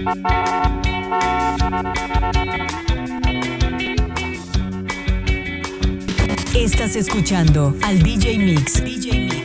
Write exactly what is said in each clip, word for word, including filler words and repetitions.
Estás escuchando al D J Mix. D J Mix.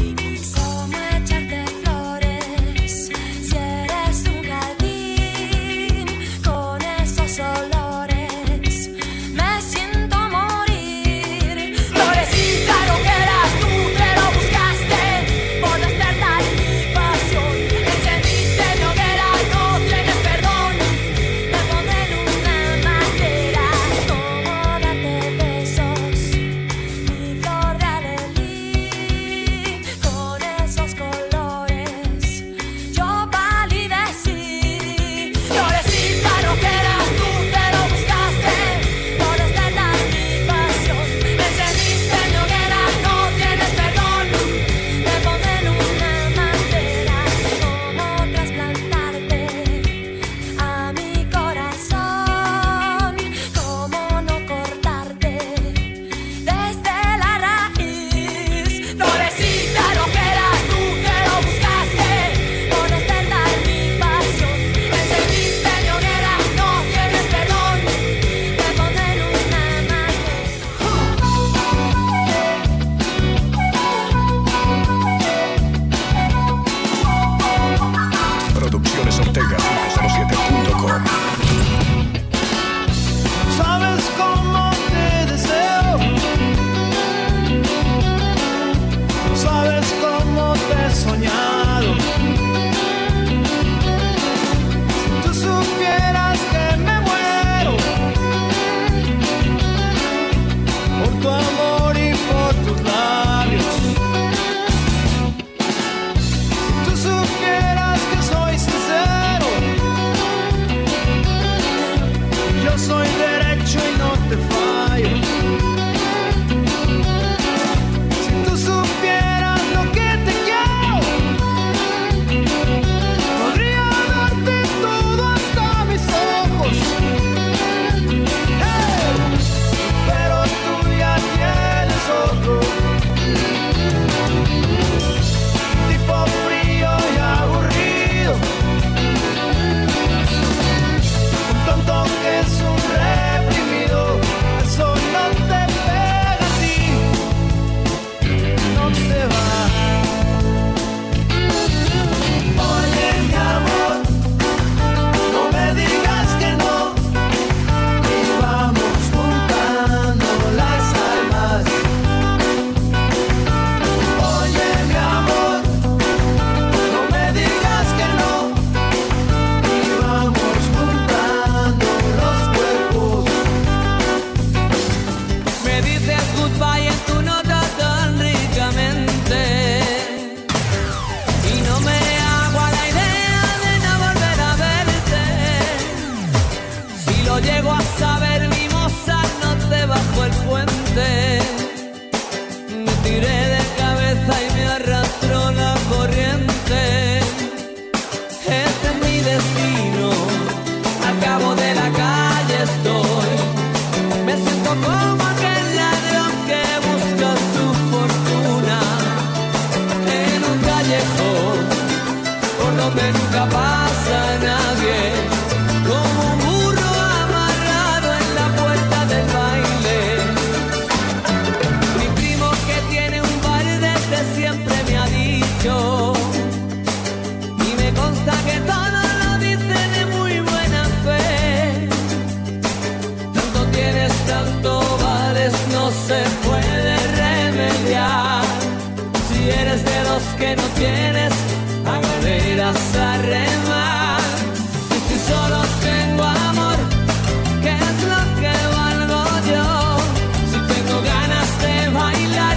Que no tienes a galeras a remar. Y si solo tengo amor, ¿qué es lo que valgo yo? Si tengo ganas de bailar,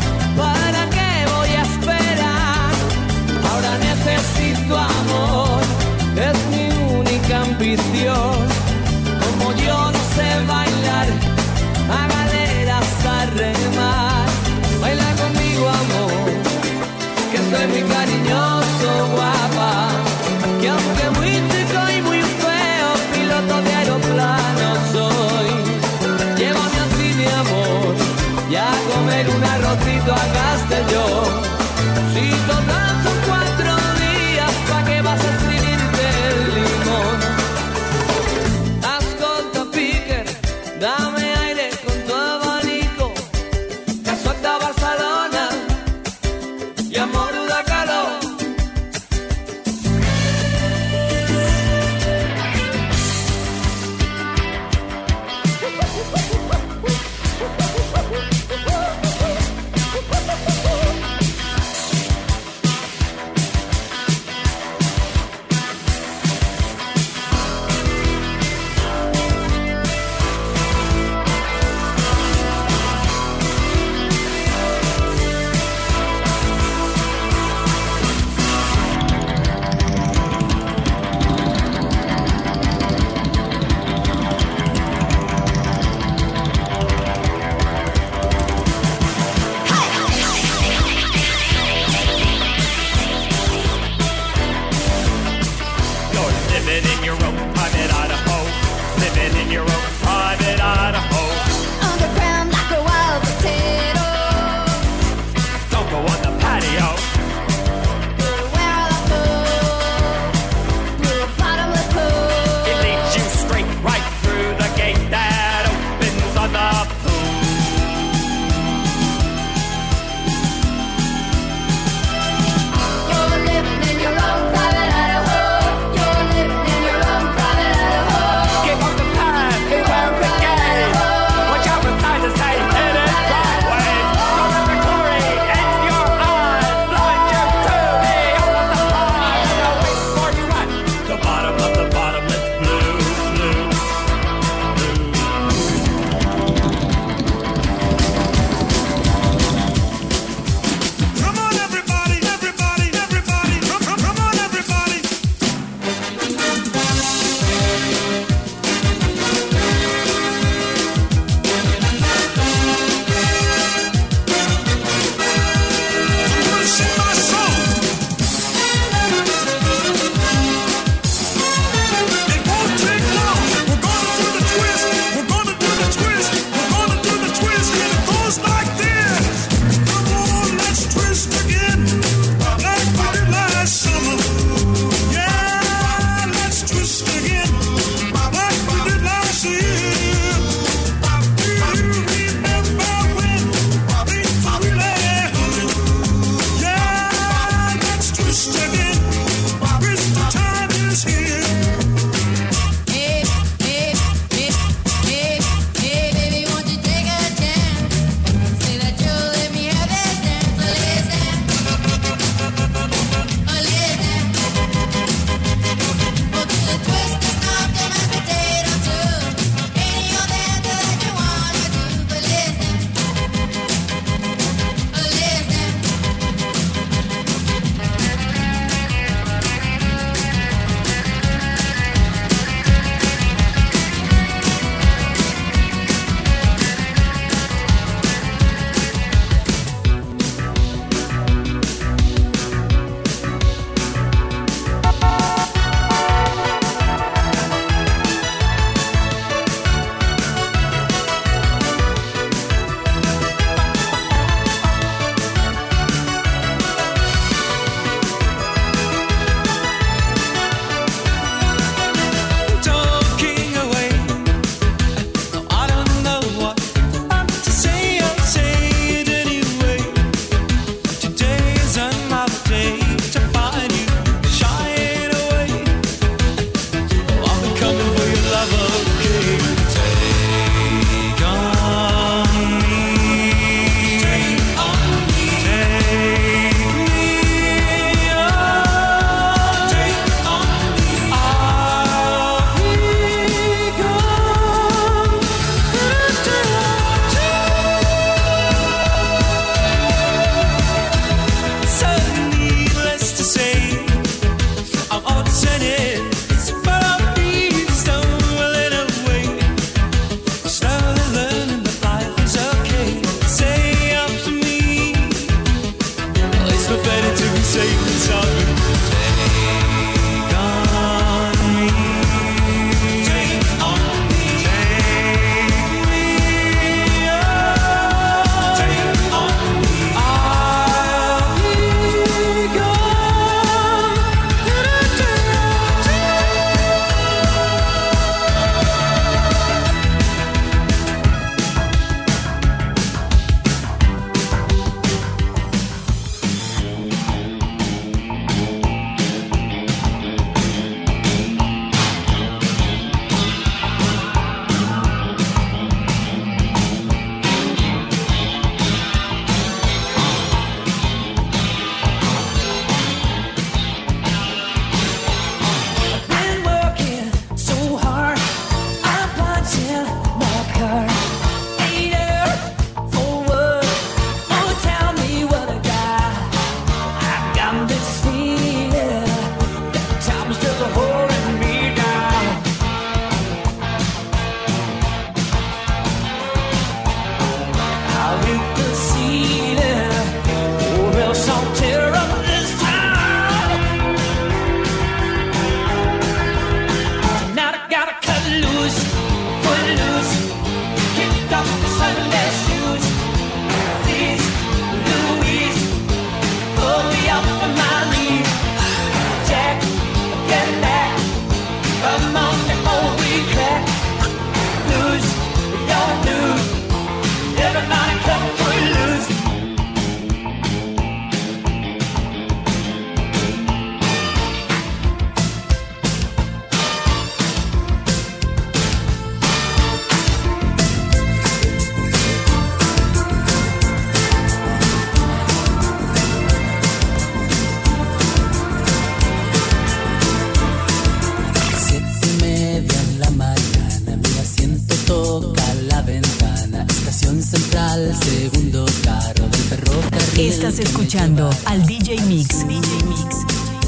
¿para qué voy a esperar? Ahora necesito amor, es mi única ambición. Como yo no sé bailar, a galeras a remar. Baila conmigo, amor, que soy mi living in your own private Idaho, living in your own private Idaho. Underground like a wild potato. Don't go on the patio. Where are the pool? Through a bottomless pool. It leads you straight right through the gate that opens on the pool. You're living in your own private Idaho. You're living in your own private Idaho. Get on the path, Estás escuchando al D J Mix. D J Mix.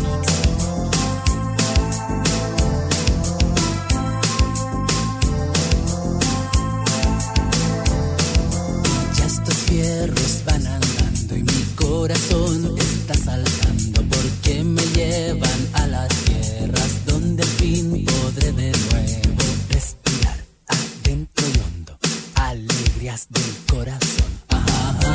Ya estos fierros van andando y mi corazón está saltando porque me llevan a las tierras donde al fin podré de nuevo respirar adentro y hondo alegrías del corazón. Ajá.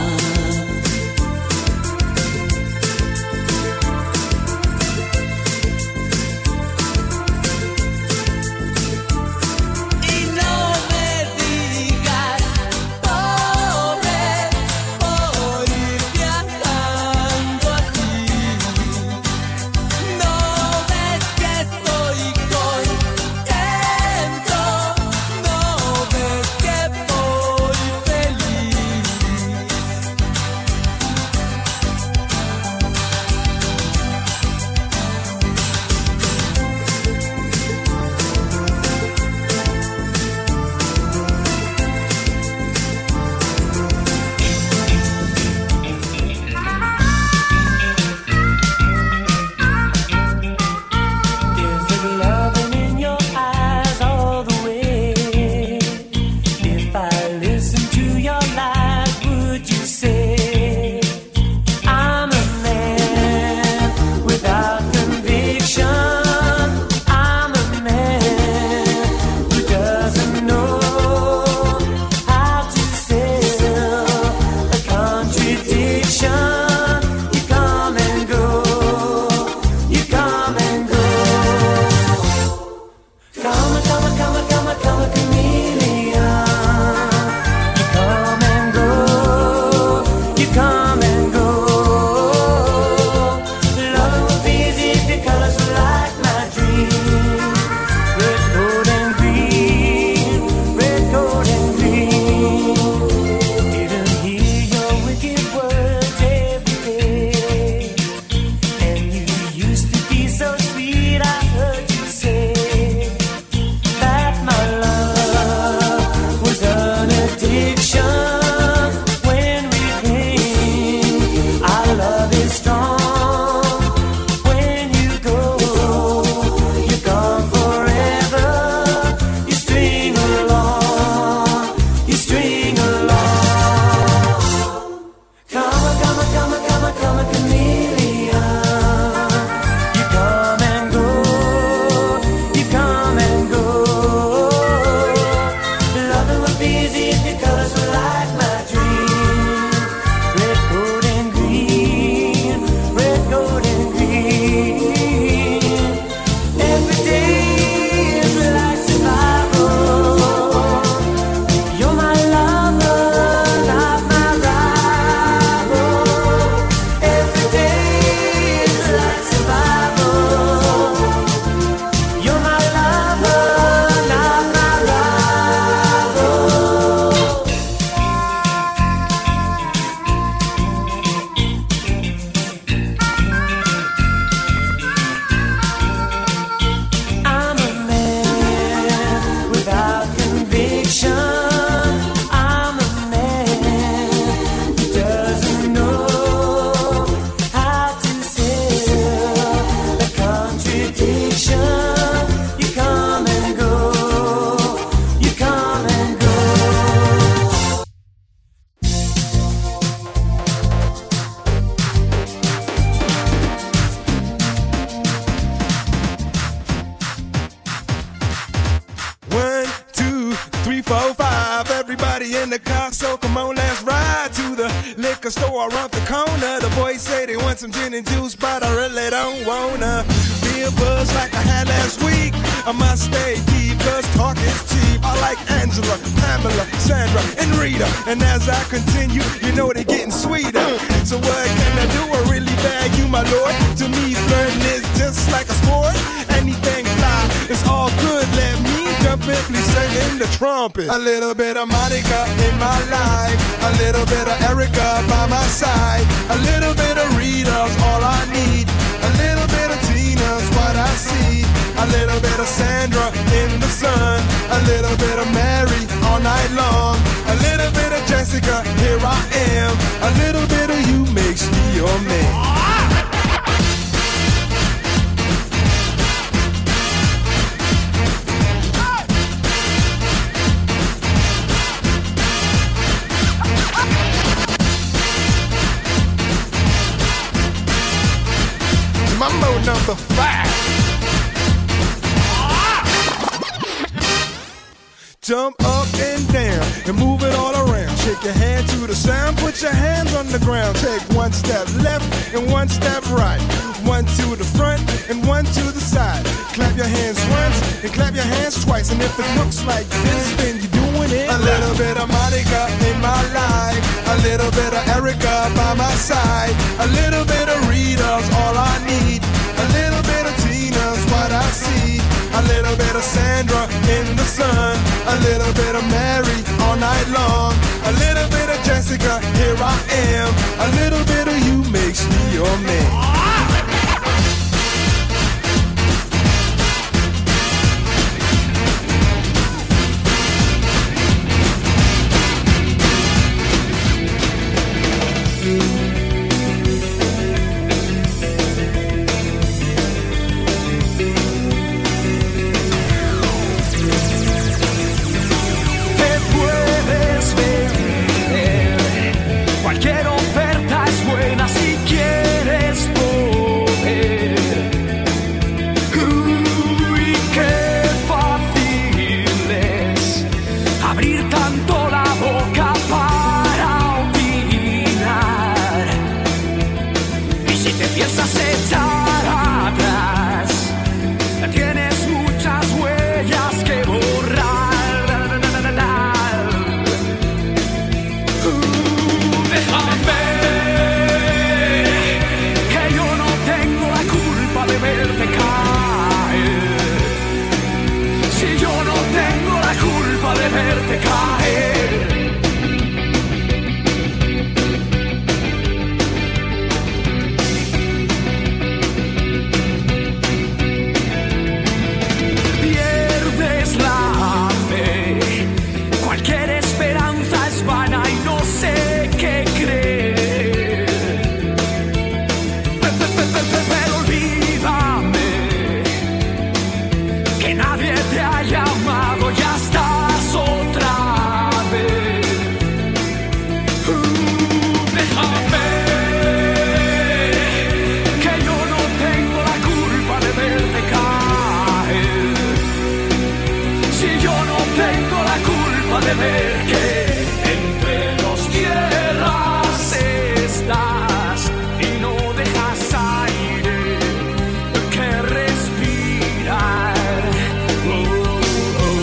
Store around the corner. The boys say they want some gin and juice, but I really don't wanna be a buzz like I had last week. I must stay deep, cause talk is cheap. I like Angela, Pamela, Sandra, and Rita. And as I continue, you know they're getting sweeter. So what can I do? I really bag you, my lord. To me, flirting is just like a sport. Anything fly, it's all good. Let me jump in, please sing in the trumpet. A little bit of Monica in my life, a little bit of Erica by my side, a little bit of Rita's all I need, a little bit of Tina's what I see, a little bit of Sandra in the sun, a little bit of Mary all night long, a little bit of Jessica, here I am, a little bit of you makes me your man. Mambo number five. Jump up and down and move it all around. Shake your hand to the sound, put your hands on the ground. Take one step left and one step right. One to the front and one to the side. Clap your hands once and clap your hands twice. And if it looks like this, then you're doing it. A little bit of Monica in my life. A little bit of Erica by my side. A little bit of Rita's all I need. A little bit of Tina's what I see. A little bit of Sandra in the sun. A little bit of Mary all night long. A little bit of Jessica, here I am. A little bit of you makes me your man. Cualquier oferta es buena si quieres poder. Uy, qué fácil es abrir tanto la boca para opinar. Y si te piensas echar atrás, tienes muchas huellas que borrar. Verte caer. Si yo no tengo la culpa de verte caer. Pierdes la fe. Cualquier esperanza es vana y no sé qué creer. Pero olvídame que nadie te ha llamado, ya estás otra vez. Uh, déjame que yo no tengo la culpa de verte caer. Si yo no tengo la culpa de ver que entre los tierras estás y no dejas aire que respirar. Oh, oh, oh.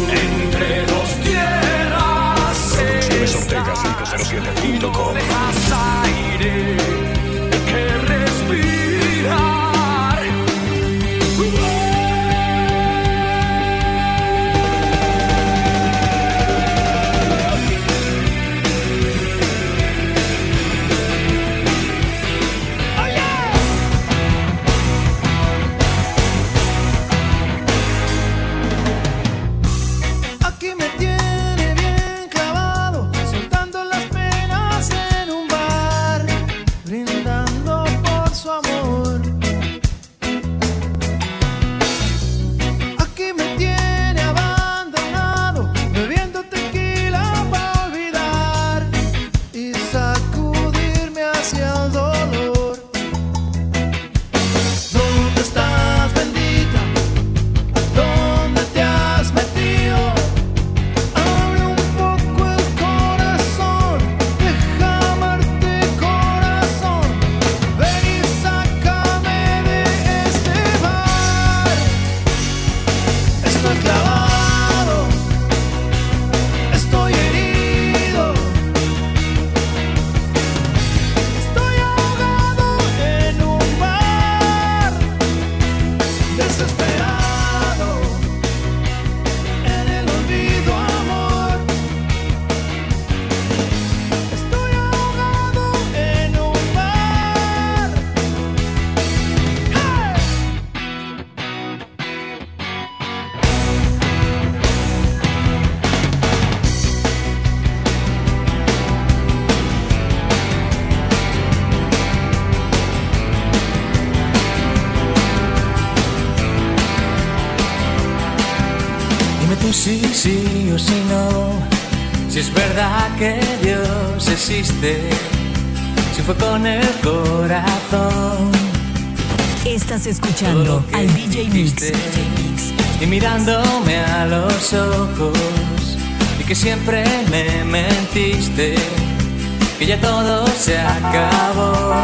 sí, sí o si no, si es verdad que Dios existe, si fue con el corazón. Estás escuchando al D J Mix. Y mirándome a los ojos, y que siempre me mentiste, que ya todo se acabó,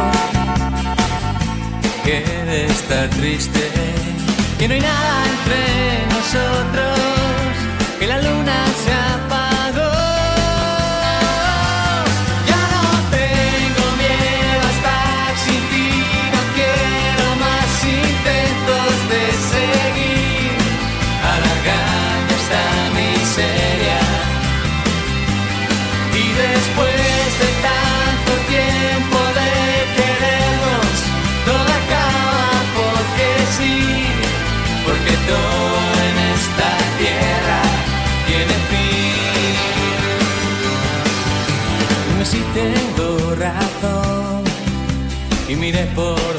que de estar triste, que no hay nada entre nosotros, que la luna se apagó. Ya no tengo miedo a estar sin ti, no quiero más intentos de seguir alargando esta miseria. Y después de tanto tiempo de querernos, todo acaba porque sí, porque todo en esta tierra tiene fin. Dime si tengo razón y miré por